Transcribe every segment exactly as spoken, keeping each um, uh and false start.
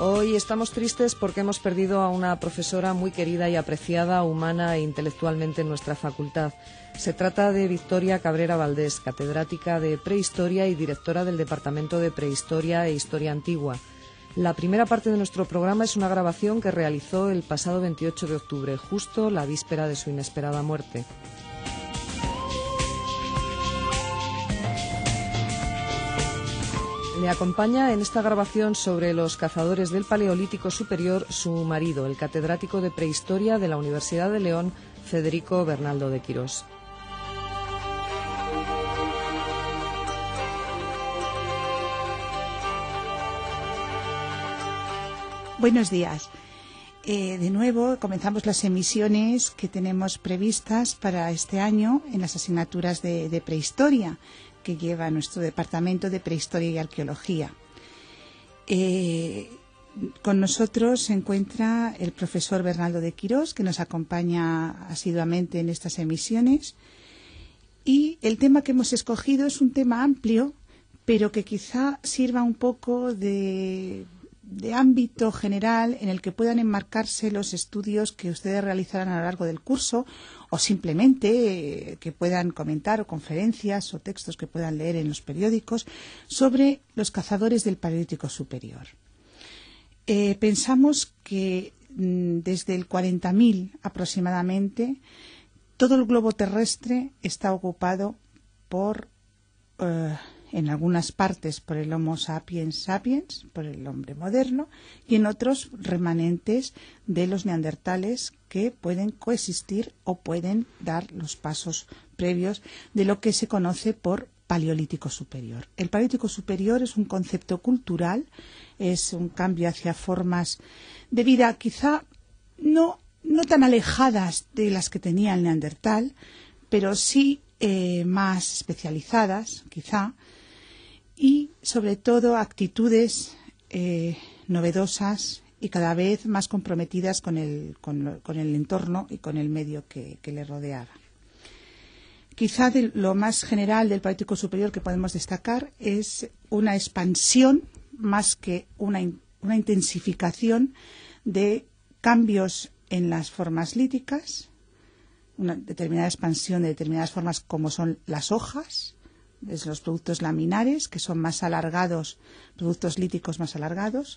Hoy estamos tristes porque hemos perdido a una profesora muy querida y apreciada humana e intelectualmente en nuestra facultad. Se trata de Victoria Cabrera Valdés, catedrática de Prehistoria y directora del Departamento de Prehistoria e Historia Antigua. La primera parte de nuestro programa es una grabación que realizó el pasado veintiocho de octubre, justo la víspera de su inesperada muerte. Le acompaña en esta grabación sobre los cazadores del Paleolítico Superior su marido, el catedrático de Prehistoria de la Universidad de León, Federico Bernaldo de Quirós. Buenos días. Eh, de nuevo comenzamos las emisiones que tenemos previstas para este año en las asignaturas de, de Prehistoria que lleva nuestro Departamento de Prehistoria y Arqueología. Eh, con nosotros se encuentra el profesor Bernaldo de Quirós, que nos acompaña asiduamente en estas emisiones. Y el tema que hemos escogido es un tema amplio, pero que quizá sirva un poco de, de ámbito general en el que puedan enmarcarse los estudios que ustedes realizarán a lo largo del curso, o simplemente eh, que puedan comentar, o conferencias o textos que puedan leer en los periódicos sobre los cazadores del Paleolítico Superior. Eh, pensamos que mm, desde el cuarenta mil aproximadamente todo el globo terrestre está ocupado por, eh, en algunas partes por el Homo sapiens sapiens, por el hombre moderno, y en otros remanentes de los neandertales que pueden coexistir o pueden dar los pasos previos de lo que se conoce por Paleolítico Superior. El Paleolítico Superior es un concepto cultural, es un cambio hacia formas de vida quizá no, no tan alejadas de las que tenía el neandertal, pero sí eh, más especializadas, quizá, y sobre todo actitudes eh, novedosas y cada vez más comprometidas con el, con, lo, con el entorno y con el medio que, que le rodeaba. Quizá de lo más general del Paleolítico Superior que podemos destacar es una expansión más que una, una intensificación de cambios en las formas líticas, una determinada expansión de determinadas formas como son las hojas, desde los productos laminares, que son más alargados, productos líticos más alargados,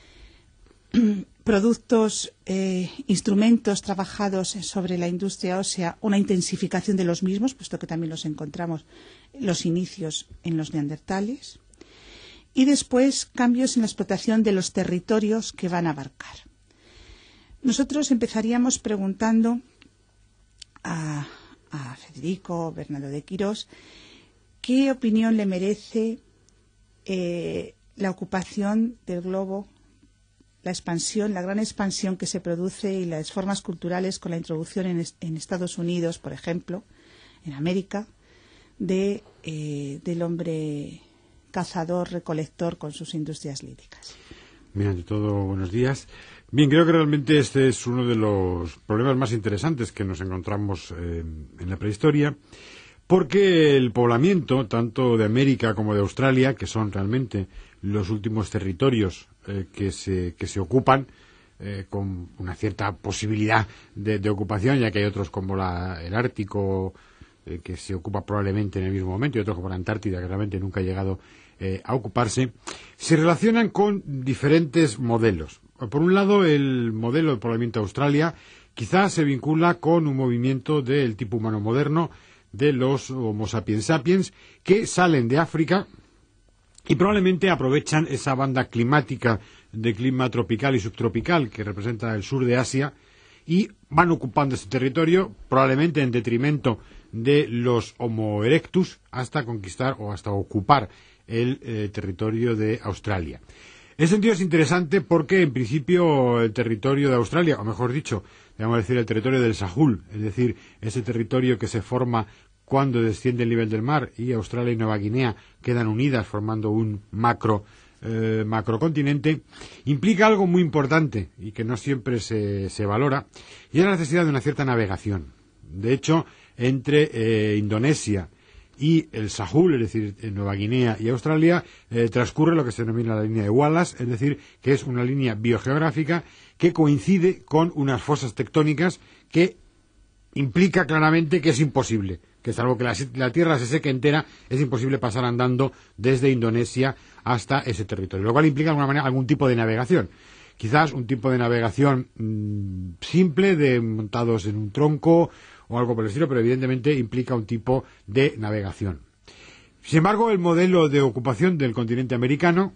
productos, eh, instrumentos trabajados sobre la industria ósea, una intensificación de los mismos, puesto que también los encontramos los inicios en los neandertales, y después cambios en la explotación de los territorios que van a abarcar. Nosotros empezaríamos preguntando a, a Federico Bernaldo de Quirós ¿qué opinión le merece eh, la ocupación del globo, la expansión, la gran expansión que se produce y las formas culturales con la introducción en, est en Estados Unidos, por ejemplo, en América, de, eh, del hombre cazador-recolector con sus industrias líticas? Bien, ante todo, buenos días. Bien, creo que realmente este es uno de los problemas más interesantes que nos encontramos eh, en la prehistoria, porque el poblamiento, tanto de América como de Australia, que son realmente los últimos territorios eh, que, se, que se ocupan, eh, con una cierta posibilidad de, de ocupación, ya que hay otros como la, el Ártico, eh, que se ocupa probablemente en el mismo momento, y otros como la Antártida, que realmente nunca ha llegado eh, a ocuparse, se relacionan con diferentes modelos. Por un lado, el modelo de poblamiento de Australia quizás se vincula con un movimiento del tipo humano moderno, de los Homo sapiens sapiens, que salen de África y probablemente aprovechan esa banda climática de clima tropical y subtropical que representa el sur de Asia y van ocupando ese territorio, probablemente en detrimento de los Homo erectus, hasta conquistar o hasta ocupar el eh, territorio de Australia. En ese sentido es interesante porque, en principio, el territorio de Australia, o mejor dicho, debemos decir el territorio del Sahul, es decir, ese territorio que se forma cuando desciende el nivel del mar y Australia y Nueva Guinea quedan unidas formando un macro eh, macrocontinente, implica algo muy importante y que no siempre se, se valora, y es la necesidad de una cierta navegación. De hecho, entre eh, Indonesia y el Sahul, es decir, en Nueva Guinea y Australia, eh, transcurre lo que se denomina la línea de Wallace, es decir, que es una línea biogeográfica que coincide con unas fosas tectónicas que implica claramente que es imposible, que salvo que la, la Tierra se seque entera, es imposible pasar andando desde Indonesia hasta ese territorio, lo cual implica de alguna manera algún tipo de navegación. Quizás un tipo de navegación mmm, simple, de montados en un tronco o algo por el estilo, pero evidentemente implica un tipo de navegación. Sin embargo, el modelo de ocupación del continente americano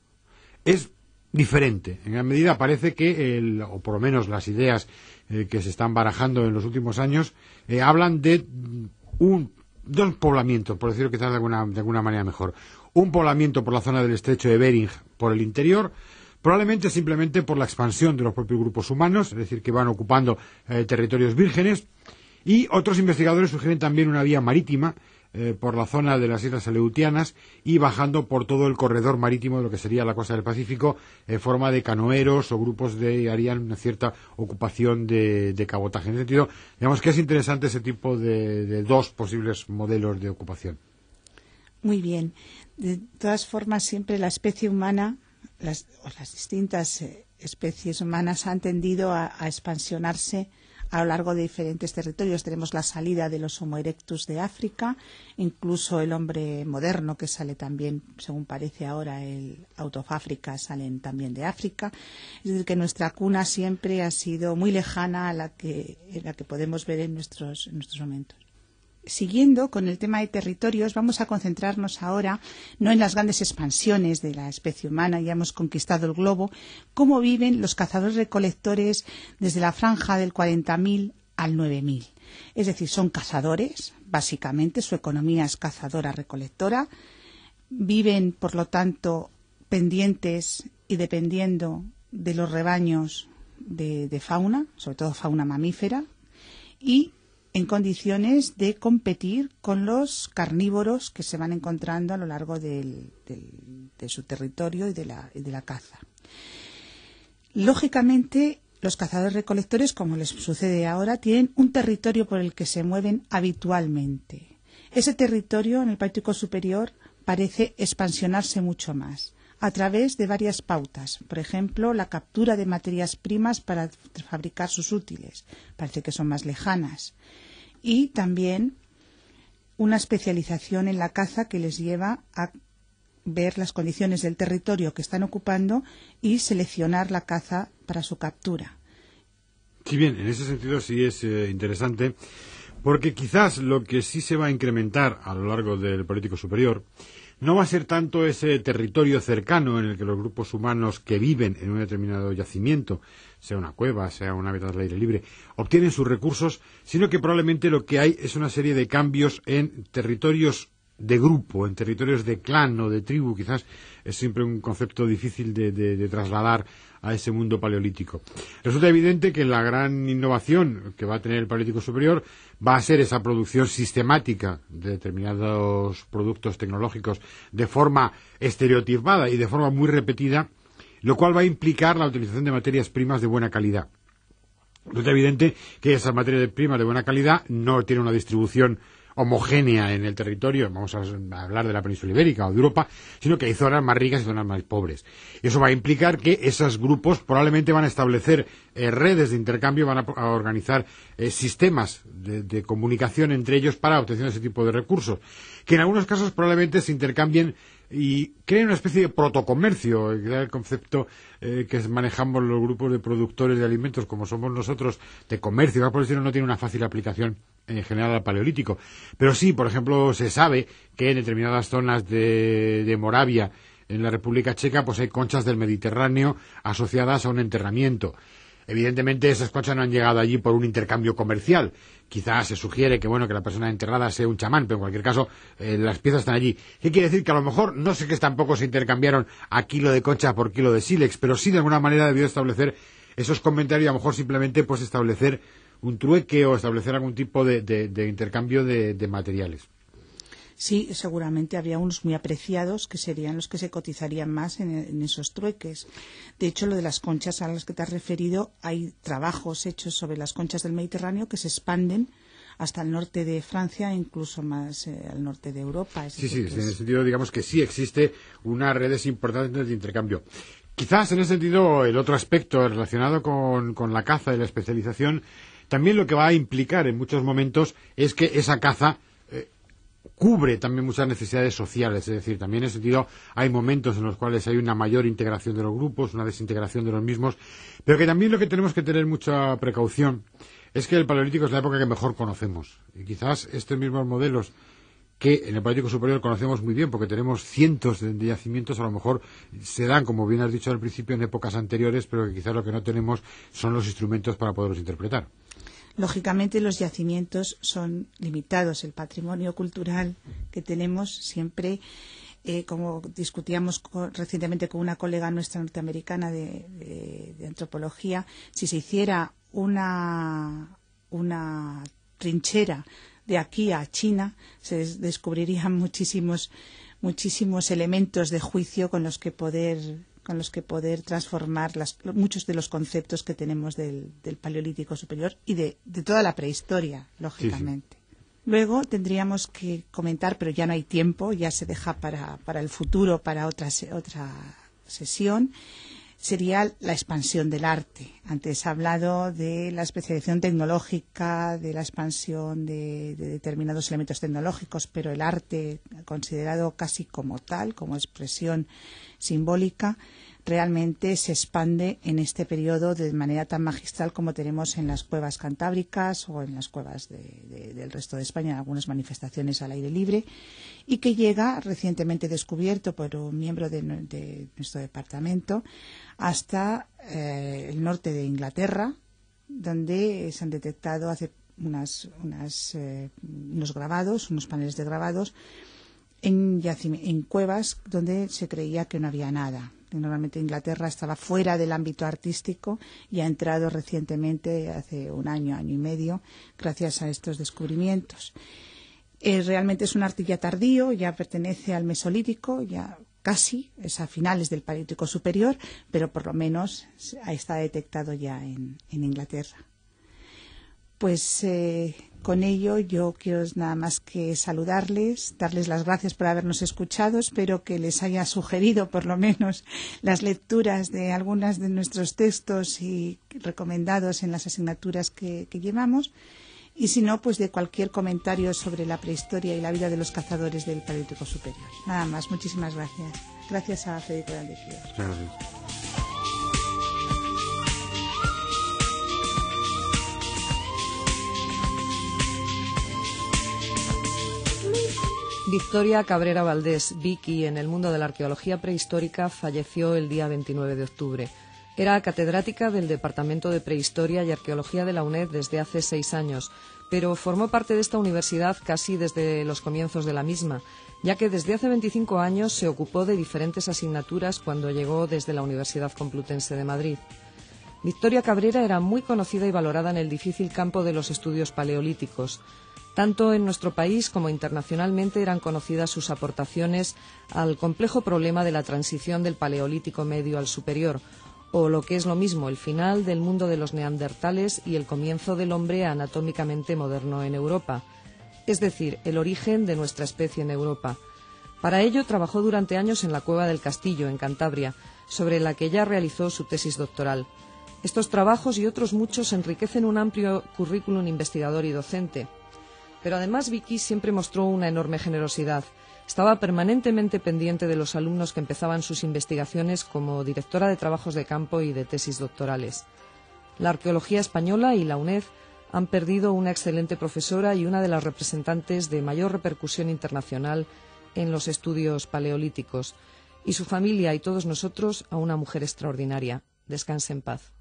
es diferente. En gran medida parece que, el, o por lo menos las ideas eh, que se están barajando en los últimos años, eh, hablan de un, dos poblamientos, por decirlo quizás de alguna, de alguna manera mejor. Un poblamiento por la zona del estrecho de Bering, por el interior, probablemente simplemente por la expansión de los propios grupos humanos, es decir, que van ocupando eh, territorios vírgenes, y otros investigadores sugieren también una vía marítima eh, por la zona de las Islas Aleutianas y bajando por todo el corredor marítimo de lo que sería la costa del Pacífico en forma de canoeros o grupos de harían una cierta ocupación de, de cabotaje. En ese sentido, digamos que es interesante ese tipo de, de dos posibles modelos de ocupación. Muy bien. De todas formas, siempre la especie humana, las, o las distintas eh, especies humanas han tendido a, a expansionarse a lo largo de diferentes territorios. Tenemos la salida de los Homo erectus de África, incluso el hombre moderno que sale también, según parece ahora, el Out of Africa, salen también de África. Es decir, que nuestra cuna siempre ha sido muy lejana a la que, a la que podemos ver en nuestros, en nuestros momentos. Siguiendo con el tema de territorios, vamos a concentrarnos ahora no en las grandes expansiones de la especie humana, ya hemos conquistado el globo, cómo viven los cazadores-recolectores desde la franja del cuarenta mil al nueve mil. Es decir, son cazadores, básicamente, su economía es cazadora-recolectora, viven, por lo tanto, pendientes y dependiendo de los rebaños de, de fauna, sobre todo fauna mamífera, y en condiciones de competir con los carnívoros que se van encontrando a lo largo del, del, de su territorio y de, la, y de la caza. Lógicamente, los cazadores-recolectores, como les sucede ahora, tienen un territorio por el que se mueven habitualmente. Ese territorio, en el Paleártico superior, parece expansionarse mucho más, a través de varias pautas. Por ejemplo, la captura de materias primas para fabricar sus útiles. Parece que son más lejanas. Y también una especialización en la caza que les lleva a ver las condiciones del territorio que están ocupando y seleccionar la caza para su captura. Sí, bien, en ese sentido sí es eh, interesante, porque quizás lo que sí se va a incrementar a lo largo del Paleártico superior no va a ser tanto ese territorio cercano en el que los grupos humanos que viven en un determinado yacimiento, sea una cueva, sea un hábitat al aire libre, obtienen sus recursos, sino que probablemente lo que hay es una serie de cambios en territorios de grupo, en territorios de clan o de tribu. Quizás es siempre un concepto difícil de, de, de trasladar a ese mundo paleolítico. Resulta evidente que la gran innovación que va a tener el Paleolítico superior va a ser esa producción sistemática de determinados productos tecnológicos de forma estereotipada y de forma muy repetida, lo cual va a implicar la utilización de materias primas de buena calidad. Resulta evidente que esas materias primas de buena calidad no tienen una distribución homogénea en el territorio, vamos a hablar de la península ibérica o de Europa, sino que hay zonas más ricas y zonas más pobres. Eso va a implicar que esos grupos probablemente van a establecer eh, redes de intercambio, van a, a organizar eh, sistemas de, de comunicación entre ellos para obtención de ese tipo de recursos, que en algunos casos probablemente se intercambien y creen una especie de protocomercio, el concepto eh, que manejamos los grupos de productores de alimentos como somos nosotros, de comercio, por decirlo, no tiene una fácil aplicación en general al Paleolítico. Pero sí, por ejemplo, se sabe que en determinadas zonas de, de Moravia, en la República Checa, pues hay conchas del Mediterráneo asociadas a un enterramiento. Evidentemente esas conchas no han llegado allí por un intercambio comercial. Quizás se sugiere que bueno que la persona enterrada sea un chamán, pero en cualquier caso eh, las piezas están allí. ¿Qué quiere decir? Que a lo mejor no sé que tampoco se intercambiaron a kilo de concha por kilo de sílex, pero sí de alguna manera debió establecer esos comentarios y a lo mejor simplemente pues establecer un trueque o establecer algún tipo de, de, de intercambio de, de materiales. Sí, seguramente habría unos muy apreciados que serían los que se cotizarían más en, en esos trueques. De hecho, lo de las conchas a las que te has referido, hay trabajos hechos sobre las conchas del Mediterráneo que se expanden hasta el norte de Francia, incluso más eh, al norte de Europa. Es sí, sí, es... en ese sentido digamos que sí existe unas redes importantes de intercambio. Quizás en ese sentido el otro aspecto relacionado con, con la caza y la especialización también lo que va a implicar en muchos momentos es que esa caza eh, cubre también muchas necesidades sociales, es decir, también en ese sentido hay momentos en los cuales hay una mayor integración de los grupos, una desintegración de los mismos, pero que también lo que tenemos que tener mucha precaución es que el Paleolítico es la época que mejor conocemos. Y quizás estos mismos modelos que en el Paleolítico Superior conocemos muy bien, porque tenemos cientos de yacimientos, a lo mejor se dan, como bien has dicho al principio, en épocas anteriores, pero que quizás lo que no tenemos son los instrumentos para poderlos interpretar. Lógicamente los yacimientos son limitados. El patrimonio cultural que tenemos siempre, eh, como discutíamos con, recientemente con una colega nuestra norteamericana de, de, de antropología, si se hiciera una, una trinchera de aquí a China, se descubrirían muchísimos, muchísimos elementos de juicio con los que poder con los que poder transformar las, muchos de los conceptos que tenemos del, del Paleolítico Superior y de, de toda la prehistoria, lógicamente. Sí, sí. Luego tendríamos que comentar, pero ya no hay tiempo, ya se deja para, para el futuro, para otra, otra sesión, sería la expansión del arte. Antes he hablado de la especialización tecnológica, de la expansión de, de determinados elementos tecnológicos, pero el arte, considerado casi como tal, como expresión simbólica, realmente se expande en este periodo de manera tan magistral como tenemos en las cuevas cantábricas o en las cuevas de, de, del resto de España, en algunas manifestaciones al aire libre, y que llega, recientemente descubierto por un miembro de, de nuestro departamento, hasta eh, el norte de Inglaterra, donde se han detectado hace unas, unas, eh, unos grabados, unos paneles de grabados, en, en cuevas donde se creía que no había nada. Normalmente Inglaterra estaba fuera del ámbito artístico y ha entrado recientemente, hace un año, año y medio, gracias a estos descubrimientos. Eh, realmente es un arte ya tardío, ya pertenece al Mesolítico, ya casi, es a finales del Paleolítico Superior, pero por lo menos está detectado ya en, en Inglaterra. Pues eh, con ello yo quiero nada más que saludarles, darles las gracias por habernos escuchado. Espero que les haya sugerido por lo menos las lecturas de algunos de nuestros textos y recomendados en las asignaturas que, que llevamos. Y si no, pues de cualquier comentario sobre la prehistoria y la vida de los cazadores del Paleolítico Superior. Nada más, muchísimas gracias. Gracias a Federico de Andequío. Gracias. Victoria Cabrera Valdés, Vicky, en el mundo de la arqueología prehistórica, falleció el día veintinueve de octubre. Era catedrática del Departamento de Prehistoria y Arqueología de la UNED desde hace seis años, pero formó parte de esta universidad casi desde los comienzos de la misma, ya que desde hace veinticinco años se ocupó de diferentes asignaturas cuando llegó desde la Universidad Complutense de Madrid. Victoria Cabrera era muy conocida y valorada en el difícil campo de los estudios paleolíticos. Tanto en nuestro país como internacionalmente eran conocidas sus aportaciones al complejo problema de la transición del Paleolítico medio al superior, o lo que es lo mismo, el final del mundo de los neandertales y el comienzo del hombre anatómicamente moderno en Europa, es decir, el origen de nuestra especie en Europa. Para ello trabajó durante años en la Cueva del Castillo, en Cantabria, sobre la que ya realizó su tesis doctoral. Estos trabajos y otros muchos enriquecen un amplio currículum investigador y docente. Pero además Vicky siempre mostró una enorme generosidad. Estaba permanentemente pendiente de los alumnos que empezaban sus investigaciones como directora de trabajos de campo y de tesis doctorales. La arqueología española y la UNED han perdido una excelente profesora y una de las representantes de mayor repercusión internacional en los estudios paleolíticos, y su familia y todos nosotros a una mujer extraordinaria. Descanse en paz.